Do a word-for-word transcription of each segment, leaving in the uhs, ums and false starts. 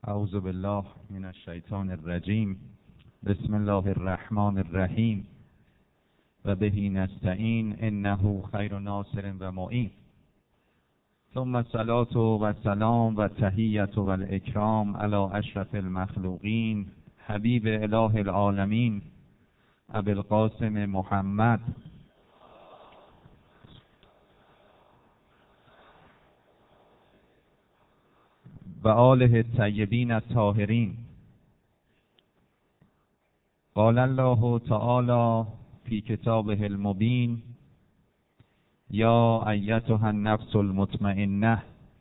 اعوذ بالله من الشیطان الرجیم. بسم الله الرحمن الرحیم و بهی نستعین انه خیر ناصر و معین. ثم الصلاة و السلام و تحیت و الاکرام علی اشرف المخلوقین حبیب اله العالمین ابی القاسم محمد و آله الطیبین الطاهرین. قال الله تعالی فی کتابه المبین: یا ایتها النفس المطمئنه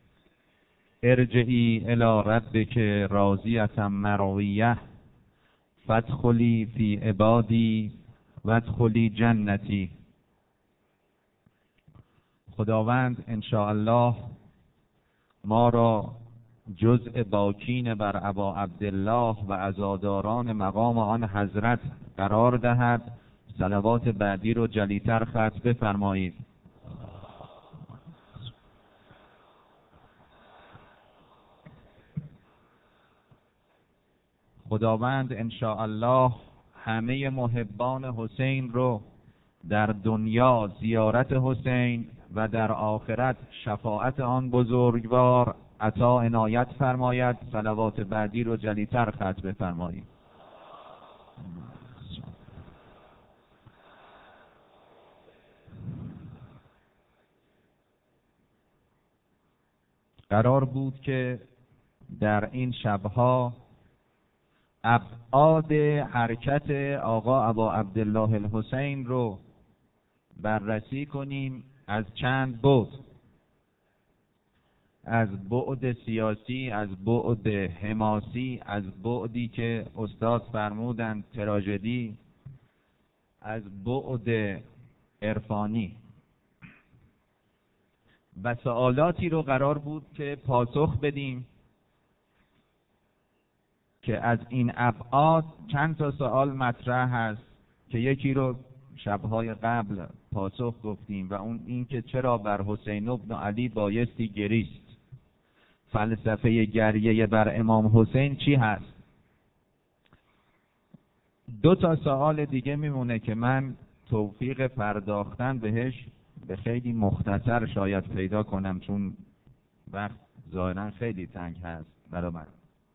ارجعی الی ربک راضیة مرضیة فادخلی فی عبادی وادخلی جنتی. خداوند انشاءالله ما را جزء باکین بر ابا عبدالله و عزاداران مقام آن حضرت قرار دهد. صلوات بعدی رو جلیتر ختم بفرمایید. خداوند انشاءالله همه محبان حسین رو در دنیا زیارت حسین و در آخرت شفاعت آن بزرگوار عطا عنایت فرماید. صلوات بعدی رو جلیتر ختم بفرمایید. قرار بود که در این شبها ابعاد حرکت آقا ابا عبدالله الحسین رو بررسی کنیم از چند بعد، از بعد سیاسی، از بعد حماسی، از بعدی که استاد فرمودند تراژدی، از بعد عرفانی و سوالاتی رو قرار بود که پاسخ بدیم که از این ابعاد چند تا سوال مطرح هست که یکی رو شبهای قبل پاسخ گفتیم و اون این که چرا بر حسین ابن علی بایستی گریست. فلسفه گریه بر امام حسین چی هست؟ دو تا سوال دیگه میمونه که من توفیق پرداختن بهش به خیلی مختصر شاید پیدا کنم، چون وقت ظاهرا خیلی تنگ هست برای من.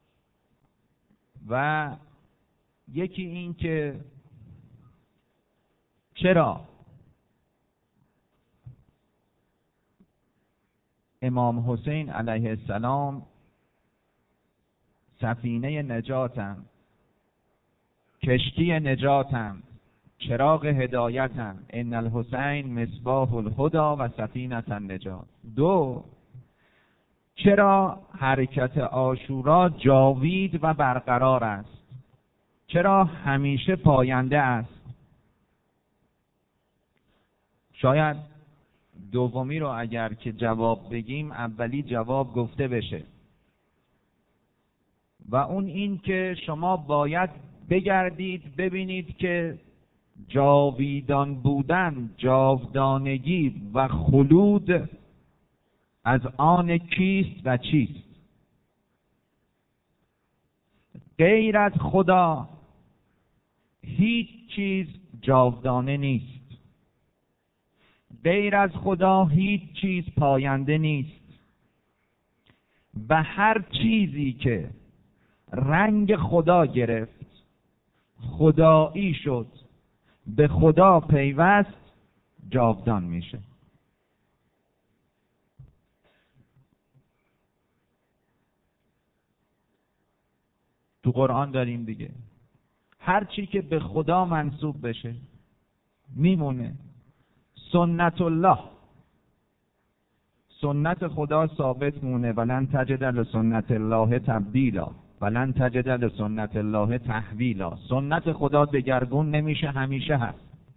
و یکی این که چرا امام حسین علیه السلام سفینه نجاتند، کشتی نجاتند، چراغ هدایتند. ان الحسین مصباح الهدی و سفینه النجات. دو، چرا حرکت عاشورا جاوید و برقرار است؟ چرا همیشه پاینده است؟ شاید دومی رو اگر که جواب بگیم اولی جواب گفته بشه و اون این که شما باید بگردید ببینید که جاویدان بودن، جاودانگی و خلود از آن کیست و چیست؟ غیر از خدا هیچ چیز جاودانه نیست. غیر از خدا هیچ چیز پاینده نیست و هر چیزی که رنگ خدا گرفت، خدایی شد، به خدا پیوست، جاودان میشه. تو قرآن داریم دیگه، هر چی که به خدا منسوب بشه میمونه. سنت الله، سنت خدا ثابت مونه. ولن تجد لسنت الله تبدیلا ولن تجد لسنت الله تحویلا. سنت خدا دگرگون نمیشه، همیشه هست.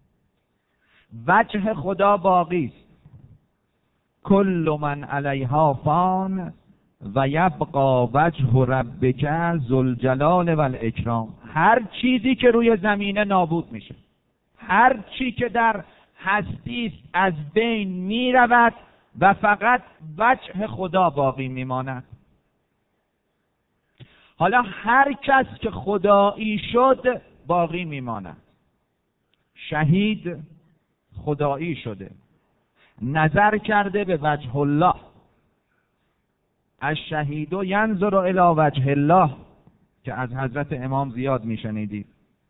وجه خدا باقی است. کل من علیها فان و یبقى وجه ربک ذوالجلال والاکرام. هر چیزی که روی زمینه نابود میشه، هر چی که در هستی است از بین می رود و فقط وجه خدا باقی می ماند. حالا هر کس که خدایی شد باقی میماند. شهید خدایی شده، نظر کرده به وجه الله. الشهید ینظر الی وجه الله که از حضرت امام زیاد میشنیدید.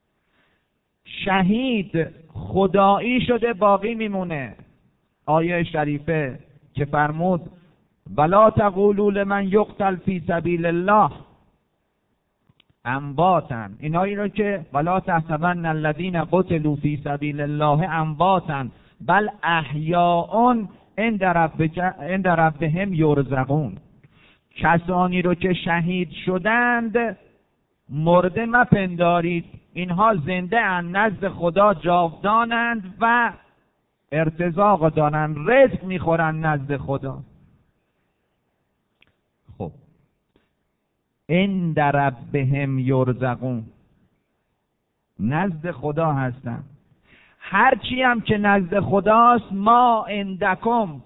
شهید خدایی شده باقی میمونه. آیه شریفه که فرمود ولا تقولوا لمن یقتل فی سبیل الله امواتا، اینایی رو که ولا تحسبن الذین قتلوا فی سبیل الله امواتا بل احیاء عند ربهم یرزقون، کسانی رو که شهید شدند مرده مپندارید، اینها زنده اند، نزد خدا جاودانند و ارتزاق دارند، رزق میخورند نزد خدا. خب عند ربهم یرزقون، نزد خدا هستن. هرچی هم که نزد خداست ما عندکم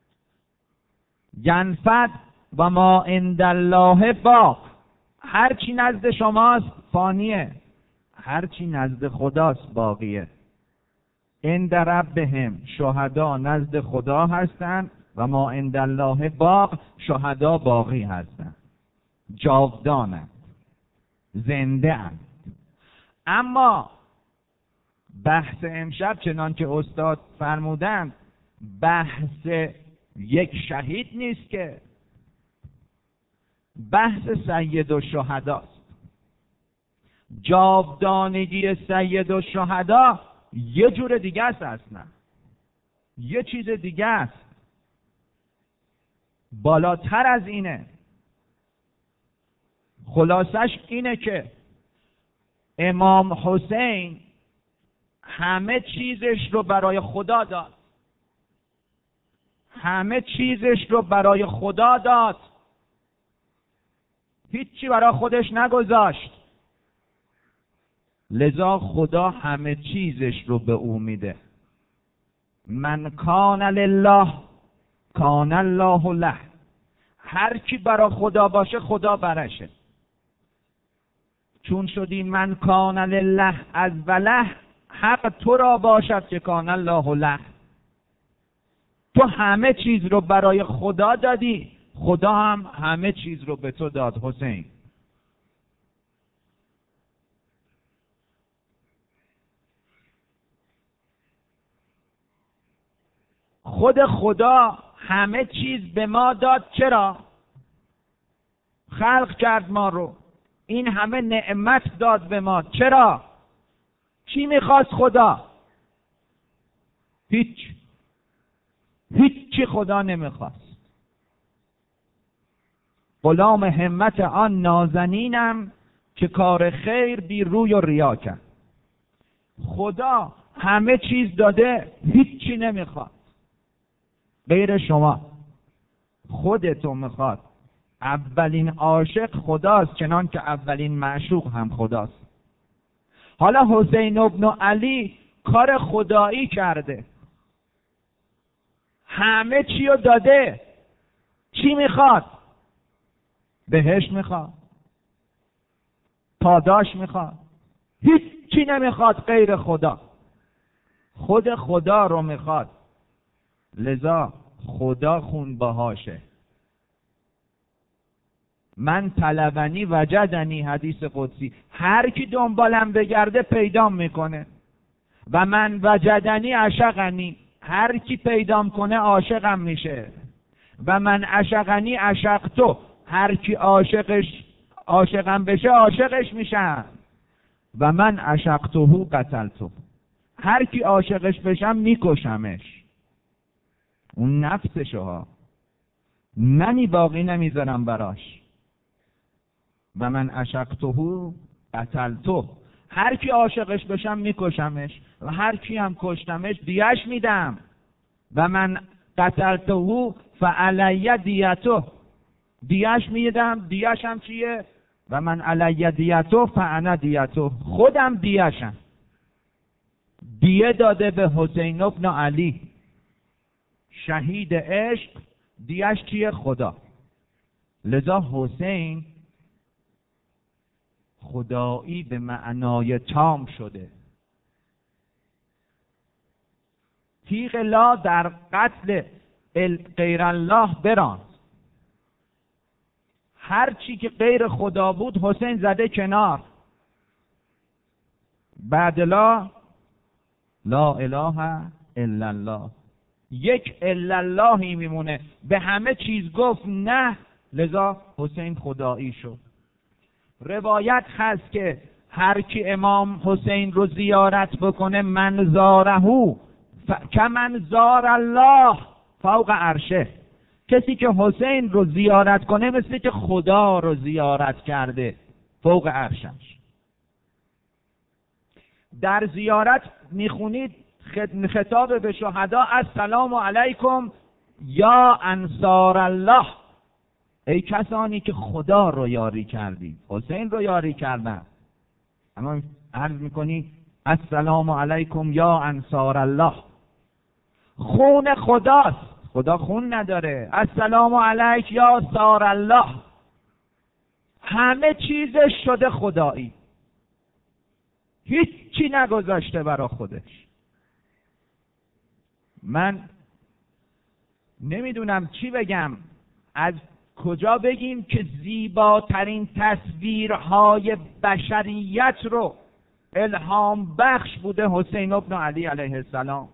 ینفد و ما عند الله باق، هرچی نزد شماست فانیه، هرچی نزد خداست باقیه. عند ربهم، شهدا نزد خدا هستن و ما عند الله باق، شهدا باقی هستن، جاودانند، زنده اند. اما بحث امشب چنان که استاد فرمودند بحث یک شهید نیست، که بحث سید الشهداست. جاودانگی سید الشهدا یه جور دیگه است، اصلا یه چیز دیگه است، بالاتر از اینه. خلاصش اینه که امام حسین همه چیزش رو برای خدا داد، همه چیزش رو برای خدا داد، هیچی برای خودش نگذاشت. لذا خدا همه چیزش رو به او میده. من کان لله کان الله له، هر کی برای خدا باشه خدا برشه. چون شدی من کان لله از وله، حق تو را باشد که کان الله له. تو همه چیز رو برای خدا دادی، خدا هم همه چیز رو به تو داد حسین. خود خدا همه چیز به ما داد. چرا؟ خلق کرد ما رو، این همه نعمت داد به ما. چرا؟ چی میخواست خدا؟ هیچ هیچی خدا نمیخواست. غلام همت آن نازنینم که کار خیر بی روی و ریا کرد. خدا همه چیز داده، هیچی نمیخواد غیر شما. خودتو میخواد. اولین عاشق خداست، چنان که اولین معشوق هم خداست. حالا حسین ابن علی کار خدایی کرده، همه چی رو داده. چی میخواد؟ بهشت میخواد، پاداش میخواد، هیچی نمیخواد غیر خدا. خود خدا رو میخواد. لذا خدا خونبهاشه. من طلبنی وجدنی، حدیث قدسی. هر کی دنبالم بگرده پیدام میکنه. و من وجدنی عشقنی، هر کی پیدام کنه عاشقم میشه. و من عشقنی عشقتو، هر کی عاشقش عاشقم بشه عاشقش میشم. و من عشقتهو قتلتو، هر کی عاشقش بشم میکشمش. اون نفسشه ها، منی باقی نمیذارم براش. و من عشقتهو قتلتو، هر کی عاشقش بشم میکشمش و هر کی هم کشتمش دیش میدم. و من قتلتهو فعلی دیتو، دیش میدم. دیش هم چیه؟ و من علی دیتو فانا دیتو، خودم دیشم. دیه داده به حسین ابن علی، شهید عشق. دیش چیه؟ خدا. لذا حسین خدایی به معنای تام شده. تیغ لا در قتل غیر الله براند. هر چی که غیر خدا بود حسین زده کنار. بعد لا لا اله الا الله، یک الا اللهی میمونه، به همه چیز گفت نه، لذا حسین خدایی شد. روایت هست که هر کی امام حسین رو زیارت بکنه من زارهو ف... کمن زار الله فوق عرشه، کسی که حسین رو زیارت کنه مثل که خدا رو زیارت کرده فوق عرشش. در زیارت میخونید خطاب به شهدا السلام علیکم یا انصار الله، ای کسانی که خدا رو یاری کردید، حسین رو یاری کردن. اما عرض میکنی السلام علیکم یا انصار الله، خون خداست، خدا خون نداره. السلام علیک یا صار الله، همه چیزش شده خدایی، هیچی نگذاشته برا خودش. من نمیدونم چی بگم، از کجا بگیم که زیباترین تصویرهای بشریت رو الهام بخش بوده حسین ابن علی علیه السلام.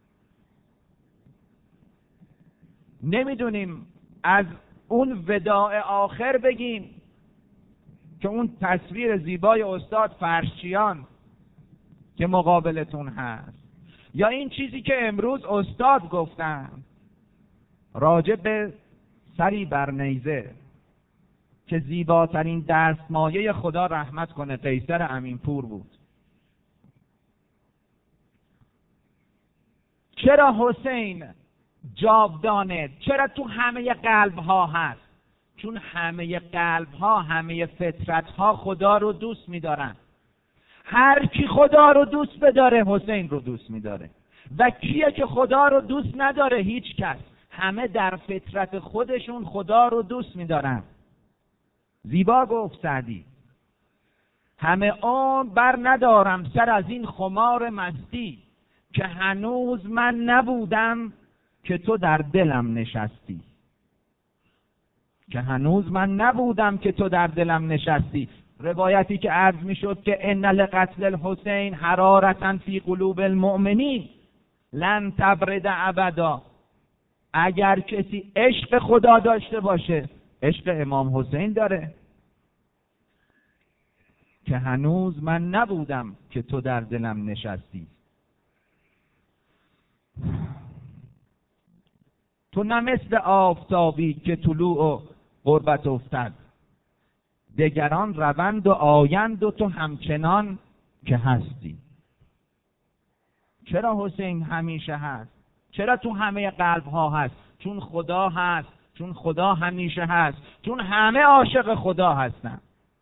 نمیدونیم از اون وداع آخر بگیم که اون تصویر زیبای استاد فرشچیان که مقابلتون هست، یا این چیزی که امروز استاد گفتن راجع به سری بر نیزه که زیباترین دستمایه خدا رحمت کنه قیصر امینپور بود. چرا حسین جاودانه؟ چرا تو همه قلب ها هست؟ چون همه قلب ها، همه فطرت ها خدا رو دوست می‌دارن. هر کی خدا رو دوست بداره حسین رو دوست می‌داره، و کیه که خدا رو دوست نداره؟ هیچ کس. همه در فطرت خودشون خدا رو دوست می‌دارن. زیبا گفت سعدی همه عمر بر ندارم سر از این خمار مستی، که هنوز من نبودم که تو در دلم نشستی. که هنوز من نبودم که تو در دلم نشستی. روایتی که عرض می شد که ان لقتل الحسین حرارتا فی قلوب المؤمنین لن تبرد ابدا. اگر کسی عشق خدا داشته باشه عشق امام حسین داره. که هنوز من نبودم که تو در دلم نشستی. تو نه مثل آفتابی که طلوع و غربت افتد، دگران روند و آیند و تو همچنان که هستی. چرا حسین همیشه هست؟ چرا تو همه قلب ها هست؟ چون خدا هست، چون خدا همیشه هست، چون همه عاشق خدا هستن.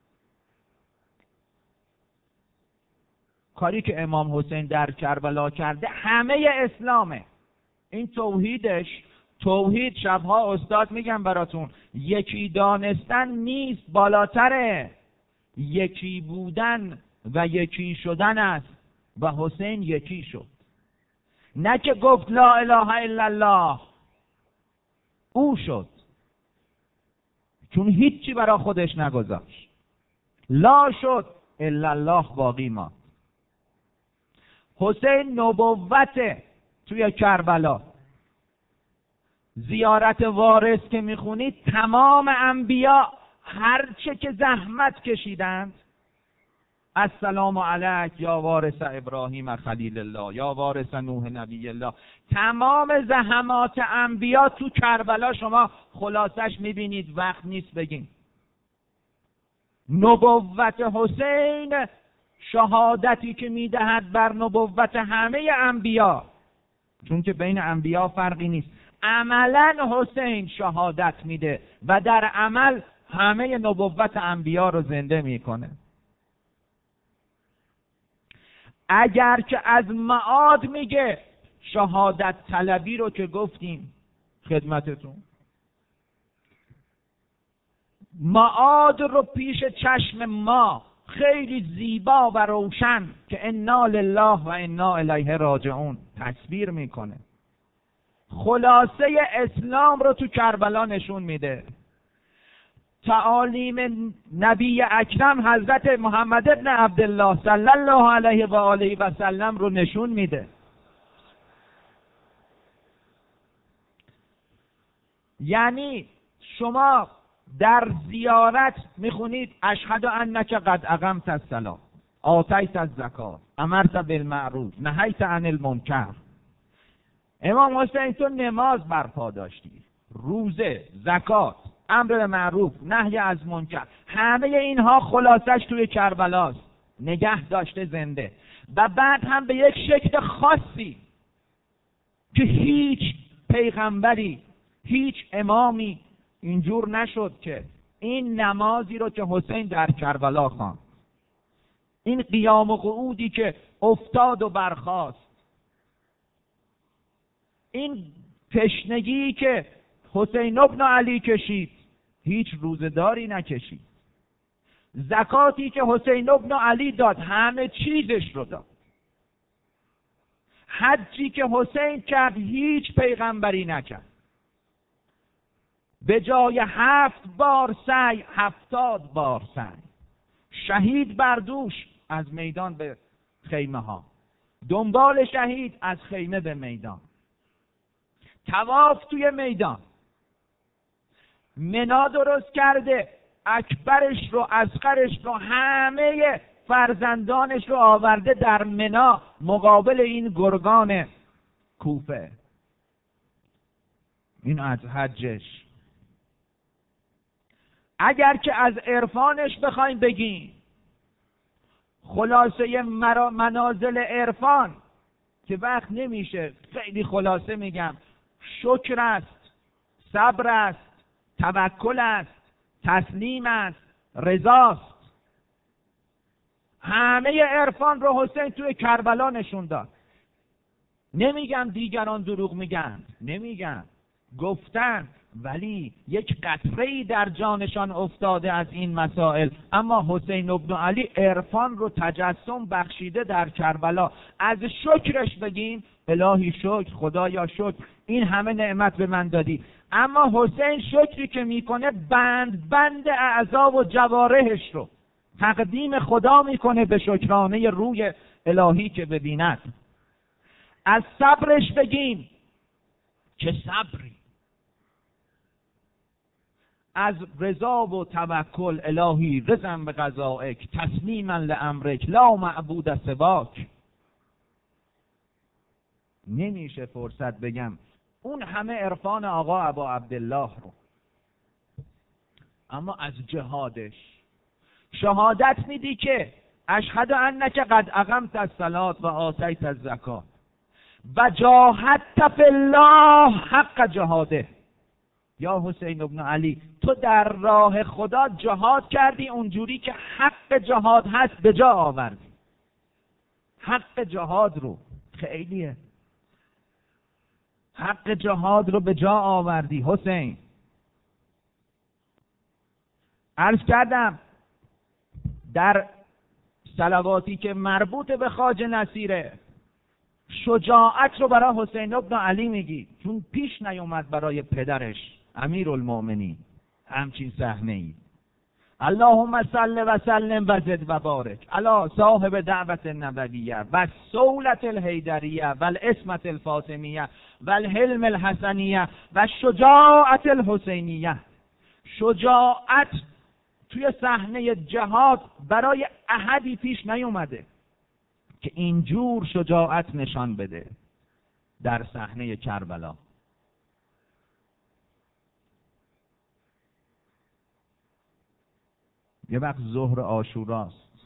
کاری که امام حسین در کربلا کرده همه اسلامه. این توحیدش، توحید شبها استاد میگم براتون، یکی دانستن نیست، بالاتره. یکی بودن و یکی شدن است و حسین یکی شد. نه که گفت لا اله الا الله، او شد، چون هیچی برا خودش نگذاشت. لا شد الا الله باقی ماند. حسین نبوته توی کربلا. زیارت وارث که میخونید تمام انبیا هرچه که زحمت کشیدند، السلام علیک یا وارث ابراهیم خلیل الله یا وارث نوح نبی الله، تمام زحمات انبیا تو کربلا شما خلاصش میبینید، وقت نیست بگیم. نبوت حسین شهادتی که میدهد بر نبوت همه انبیا، چون که بین انبیا فرقی نیست. عملا حسین شهادت میده و در عمل همه نبوت انبیا رو زنده میکنه. اگر که از معاد میگه، شهادت طلبی رو که گفتیم خدمتتون، معاد رو پیش چشم ما خیلی زیبا و روشن که انا لله و انا الیه راجعون تصویر میکنه. خلاصه اسلام رو تو کربلا نشون میده. تعالیم نبی اکرم حضرت محمد ابن عبدالله صلی الله علیه و آله و سلم رو نشون میده. یعنی شما در زیارت میخونید اشهد انک قد اقمت الصلاة آتیت الزکات امرت بالمعروف نهیت عن المنکر. امام حسین تو نماز برپا داشتی، روزه، زکات، امر به معروف، نهی از منکر، همه اینها خلاصش توی کربلاست، نگه داشته زنده. و بعد هم به یک شکل خاصی که هیچ پیغمبری، هیچ امامی اینجور نشد که این نمازی رو که حسین در کربلا خواند، این قیام و قعودی که افتاد و برخاست، این تشنگی که حسین ابن علی کشید، هیچ روزداری نکشید. زکاتی که حسین ابن علی داد، همه چیزش رو داد. حجی که حسین کرد، هیچ پیغمبری نکرد. به جای هفت بار سعی، هفتاد بار سعی. شهید بردوش از میدان به خیمه ها، دنبال شهید از خیمه به میدان، طواف توی میدان، منا درست کرده، اکبرش رو، اصغرش رو، همه فرزندانش رو آورده در منا مقابل این گرگان کوفه. این از حجش. اگر که از عرفانش بخوایم بگیم، خلاصه منازل عرفان که وقت نمیشه خیلی خلاصه میگم، شکر است، صبر است، توکل است، تسلیم است، رضاست. همه عرفان رو حسین توی کربلا نشون داد. نمیگم دیگران دروغ میگن، نمیگم، گفتن، ولی یک قطره‌ای در جانشان افتاده از این مسائل. اما حسین ابن علی عرفان رو تجسم بخشیده در کربلا. از شکرش بگیم الهی شکر، خدایا شکر، این همه نعمت به من دادی. اما حسین شکری که میکنه بند بند اعضا و جوارحش رو تقدیم خدا میکنه به شکرانه روی الهی که ببیند. از صبرش بگیم چه صبری. از رضا و توکل الهی رضا به قضائک تسلیما لامرک لا معبود سواک. نمیشه فرصت بگم اون همه عرفان آقا ابا عبدالله رو. اما از جهادش شهادت میدی که اشهد انک قد اقمت الصلاة و آتیت الزکات و جاهدت فی الله حق جهاده. یا حسین ابن علی، تو در راه خدا جهاد کردی اونجوری که حق جهاد هست به جا آوردی. حق جهاد رو، خیلیه، حق جهاد رو به جا آوردی حسین. عرض کردم در صلواتی که مربوط به خواجه نصیره، شجاعت رو برای حسین ابن علی میگی، چون پیش نیومد برای پدرش امیرالمومنین همچین صحنه ای. اللهم صل و سلم و زد و بارک علی صاحب دعوت النبویه و سولت الحیدریه و الاسمت الفاطمیه و الحلم الحسنیه و شجاعت الحسینیه. شجاعت توی صحنه جهاد برای احدی پیش نیومده که اینجور شجاعت نشان بده در صحنه کربلا. یه وقت ظهر عاشوراست،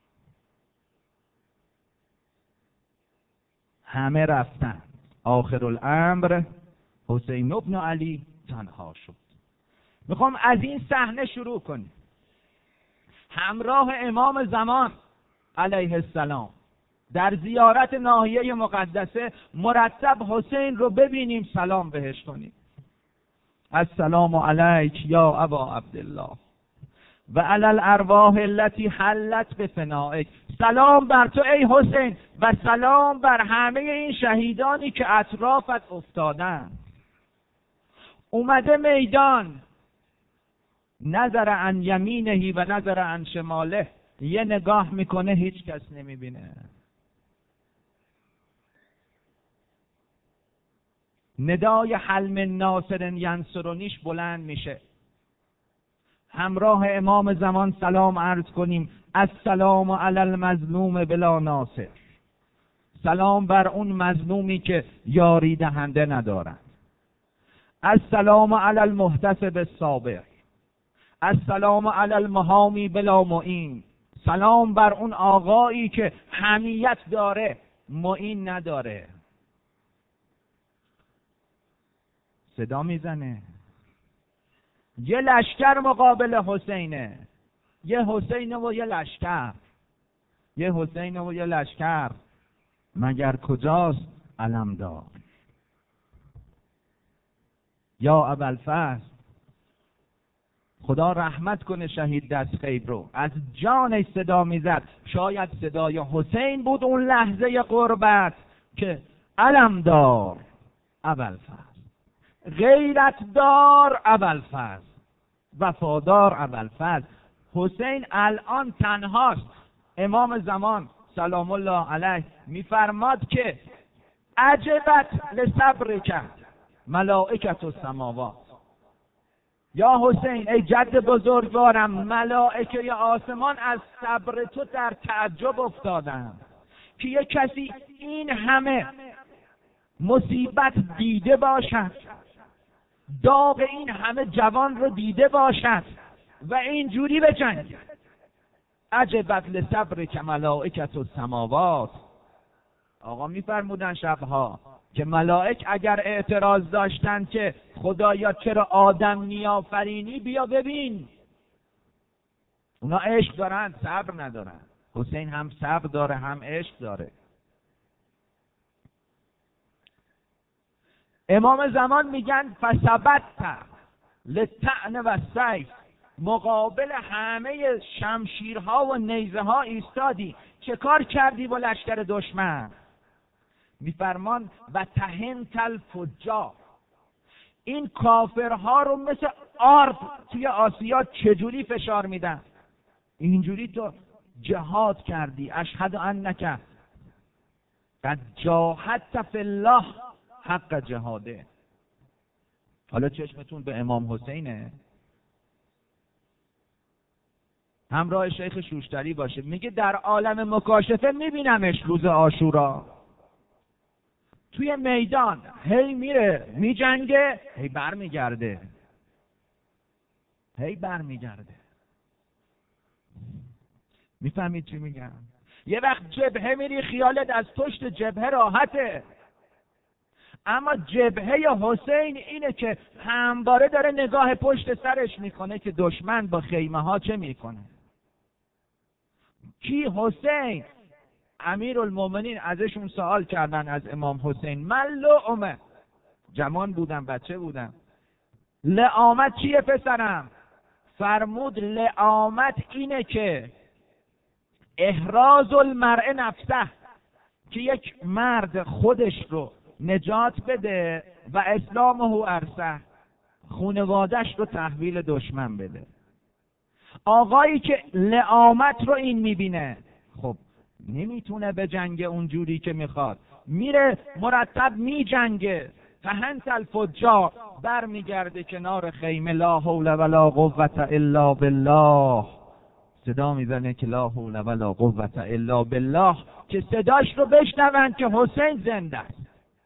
همه رفتن، آخر الامر حسین ابن علی تنها شد. میخوام از این صحنه شروع کنیم، همراه امام زمان علیه السلام در زیارت ناحیه مقدسه مرتب حسین رو ببینیم، سلام بهش کنیم. السلام علیک یا ابا عبدالله و علی الارواح التي حلت بفنائک. سلام بر تو ای حسین و سلام بر همه این شهیدانی که اطرافت افتادن. اومده میدان، نظر عن یمینهی و نظر عن شماله، یه نگاه میکنه هیچ کس نمیبینه. ندای حلم ناصر ینصرونیش بلند میشه. همراه امام زمان سلام عرض کنیم: السلام علی المظلوم بلا ناصر. سلام بر اون مظلومی که یاری دهنده ندارد. السلام علی المحتسب الصابر. السلام علی المحامی بلا معین. سلام بر اون آقایی که حمیت داره معین نداره. صدا میزنه. یه لشکر مقابل حسینه، یه حسین و یه لشکر، یه حسین و یه لشکر، مگر کجاست علمدار؟ یا ابوالفضل، خدا رحمت کنه شهید دستخیب رو، از جانش صدا میزد. شاید صدای حسین بود اون لحظه قربت که علمدار ابوالفضل، غیرتدار ابوالفضل، وفادار ابوالفضل. حسین الان تنهاست. امام زمان سلام الله علیه میفرماد که عجبت لصبرک ملائکة السماوات. یا حسین ای جد بزرگوارم، ملائکه آسمان از صبر تو در تعجب افتادند که یک کسی این همه مصیبت دیده باشد، داغ این همه جوان رو دیده باشد و اینجوری بجنگه. عجبت لصبرک ملائکة السماوات. آقا میفرمودن شبها که ملائک اگر اعتراض داشتن که خدایا چرا آدم نیافرینی، بیا ببین. اونا عشق دارن، صبر ندارن. حسین هم صبر داره هم عشق داره. امام زمان میگن فثبت للطعن و السیف. مقابل همه شمشیرها و نیزه ها ایستادی. چه کار کردی با لشکر دشمن؟ میفرمان و تهنت الفجار. این کافرها رو مثل آرد توی آسیا چجوری فشار میدن؟ اینجوری تو جهاد کردی. اشهد انک قد جاهدت فی الله حق جهاده. حالا چشمتون به امام حسینه، همراه شیخ شوشتری باشه. میگه در عالم مکاشفه میبینمش روز عاشورا توی میدان، هی میره میجنگه، هی بر میگرده، هی بر میگرده. میفهمید چی میگم؟ یه وقت جبهه میری خیالت از پشت جبهه راحته، اما جبهه حسین اینه که همواره داره نگاه پشت سرش میکنه که دشمن با خیمه ها چه میکنه. کی؟ حسین. امیرالمومنین ازشون سوال کردن از امام حسین، من لعمه، جوان بودم، بچه بودم، لعامت چیه پسرم؟ فرمود لعامت اینه که احراز المرء نفسه، که یک مرد خودش رو نجات بده و اسلامه ارسه، خونوادش رو تحویل دشمن بده. آقایی که لعامت رو این میبینه، خب نمیتونه به جنگ اونجوری که میخواد، میره مرتب میجنگه. فهنت الفجار، بر میگرده کنار خیمه، لا حول ولا قوة الا بالله. صدا میزنه که لا حول ولا قوة الا بالله، که صداش رو بشنون که حسین زنده است.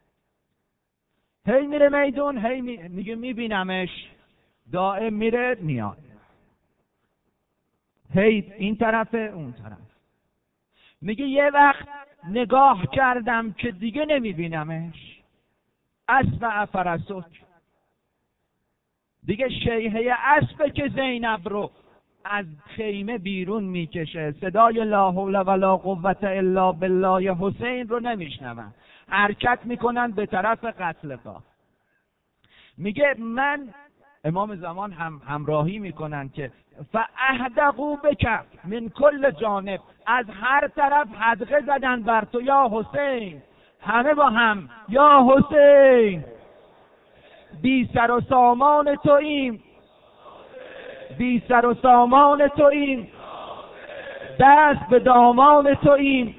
هی میره میدون، هی می... میگه میبینمش، دائم میره میاد، هی این طرفه اون طرف. میگه یه وقت نگاه کردم که دیگه نمیبینمش، اسب فرسک، دیگه شیهه اسبه که زینب رو از خیمه بیرون میکشه. صدای لا حول ولا قوة الا بالله حسین رو نمیشنون، حرکت میکنن به طرف قتلگاه. میگه من امام زمان هم همراهی میکنن که فاحدقوا بک من کل جانب، از هر طرف حدقه زدن بر تو یا حسین، همه با هم یا حسین، بی سر و سامان توییم، بی سر و سامان توییم، دست به دامان توییم.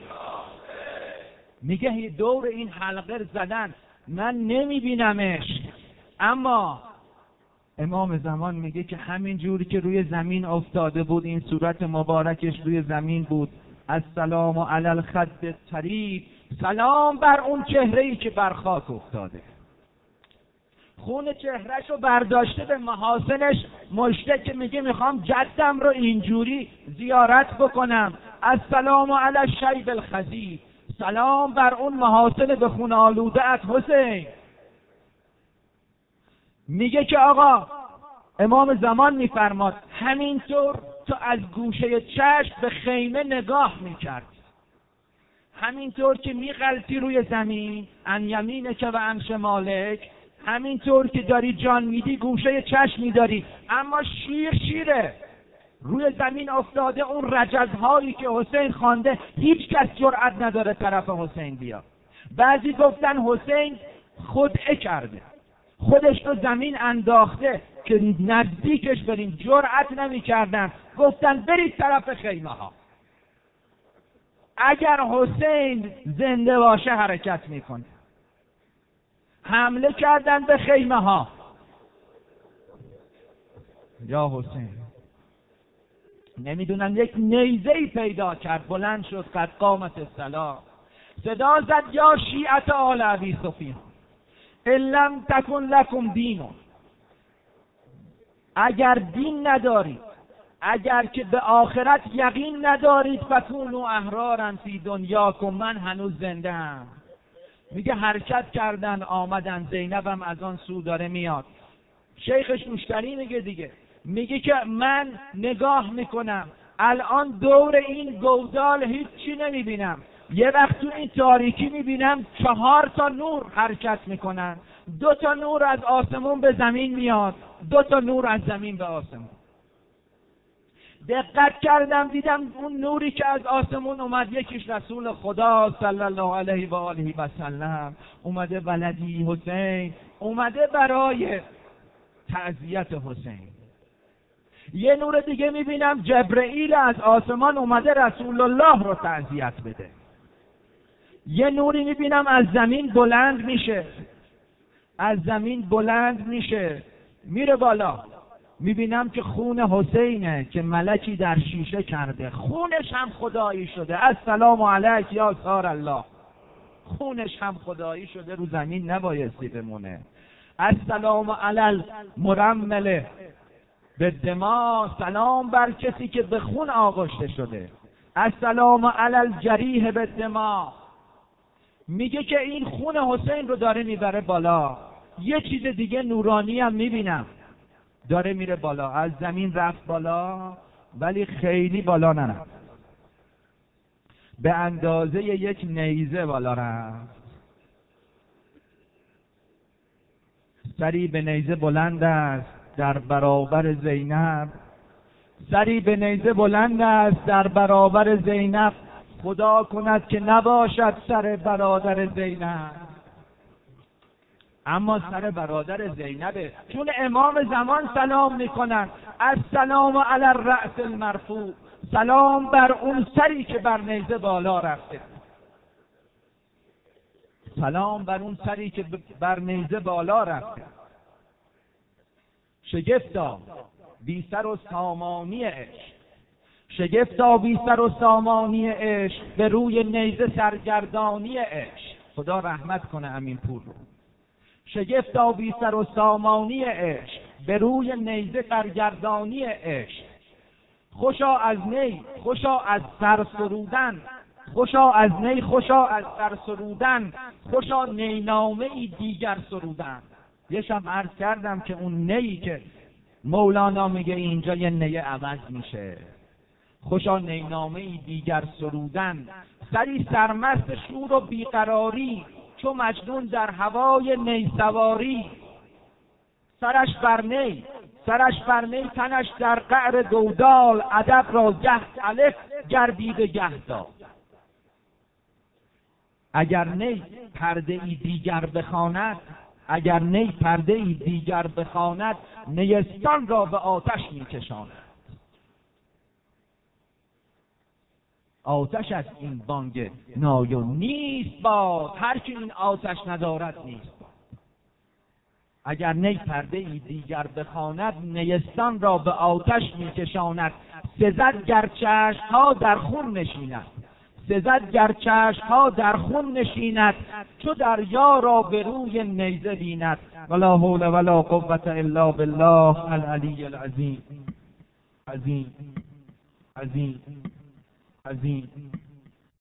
میگه دور این حلقه زدن من نمیبینمش، اما امام زمان میگه که همین جوری که روی زمین افتاده بود، این صورت مبارکش روی زمین بود، السلام علی الخد الطریب، سلام بر اون چهره‌ای که بر خاک افتاده، خون چهرهش رو برداشته به محاسنش مشته که میگه میخوام جدم رو اینجوری زیارت بکنم، السلام علی الشیب الخضیب، سلام بر اون محاسن به خون آلوده ات حسین. میگه که آقا امام زمان میفرماد همینطور تو از گوشه چشم به خیمه نگاه میکرد، همینطور که میغلطی روی زمین ان یمینک و ان شمالک، همینطور که داری جان میدی گوشه چشم میداری، اما شیر شیره روی زمین افتاده، اون رجزهایی که حسین خوانده هیچ کس جرأت نداره طرف حسین بیا. بعضی گفتن حسین خدعه کرده، خودش رو زمین انداخته که نزدیکش بریم، جرأت نمی کردن، گفتن برید طرف خیمه ها، اگر حسین زنده باشه حرکت میکنه. حمله کردن به خیمه ها، یا حسین نمیدونن یک نیزه‌ای پیدا کرد، بلند شد، قد قامت الصلاة، صدا زد یا شیعت آل ابی سفیان ان لم تکن لکم دین، اگر دین ندارید، اگر که به آخرت یقین ندارید، فکونوا احرارا فی دنیاکم، من هنوز زنده ام. میگه حرکت کردن آمدن، زینبم از آن سو داره میاد. شیخ شوشتری میگه دیگه، میگه که من نگاه میکنم الان دور این گودال هیچی نمیبینم، یه وقت تو این تاریکی میبینم چهار تا نور حرکت میکنن، دو تا نور از آسمون به زمین میاد، دو تا نور از زمین به آسمون. دقت کردم دیدم اون نوری که از آسمون اومد یکیش رسول خدا صلی الله علیه و آله و سلم اومده، ولدی حسین اومده برای تعزیت حسین. یه نور دیگه میبینم جبرئیل از آسمان اومده رسول الله رو تعزیت بده. یه نوری میبینم از زمین بلند میشه، از زمین بلند میشه میره بالا، میبینم که خون حسینه که ملکی در شیشه کرده، خونش هم خدایی شده، السلام علیک یا سار الله، خونش هم خدایی شده، رو زمین نبایستی بمونه. السلام علی المرمل بالدماء، سلام بر کسی که به خون آغشته شده، السلام علی الجریح بالدماء. میگه که این خون حسین رو داره میبره بالا. یه چیز دیگه نورانی هم میبینم داره میره بالا، از زمین رفت بالا ولی خیلی بالا نرفت، به اندازه یک نیزه بالا رفت. سری به نیزه بلند است در برابر زینب، سری به نیزه بلند است در برابر زینب، خدا کند که نباشد سر برادر زینب، اما سر برادر زینبه، چون امام زمان سلام میکنن السلام علی الرأس المرفوع، سلام بر اون سری که بر نیزه بالا رفته، سلام بر اون سری که بر نیزه بالا رفته. شگفتا بی سر و سامانی عشق، شگفتا بی سر و سامانی عشق، به روی نیزه سرگردانی عشق. خدا رحمت کنه امین پور رو. شگفتا بی سر و سامانی عشق، به روی نیزه سرگردانی عشق. خوشا از نی، خوشا از سر سرودن، خوشا از نی، خوشا از سر سرودن، خوشا نینامه ای دیگر سرودن. یه شب عرض کردم که اون نیی که مولانا میگه اینجا یه نی عوض میشه، خوشا نینامه ای دیگر سرودن، سری سرمست شور و بیقراری، چو مجنون در هوای نی سواری. سرش بر نی، سرش بر نی، تنش در قعر دودال، ادب را گه الف گردیده گه دال. اگر نی پرده ای دیگر بخواند، اگر نی پرده ای دیگر بخواند، نیستان را به آتش میکشاند. آتش از این بانگ نای و نیست باد، هر که این آتش ندارد نیست باد. اگر نی پرده ای دیگر بخواند، نیستان را به آتش میکشاند. سزد گر چشم‌ها در خون نشیند، سزد گر چشم‌ها در خون نشیند، چو دریا را به روی نیزه بیند. ولا حول ولا قوة الا بالله العلی العظیم. عظیم عظیم عظیم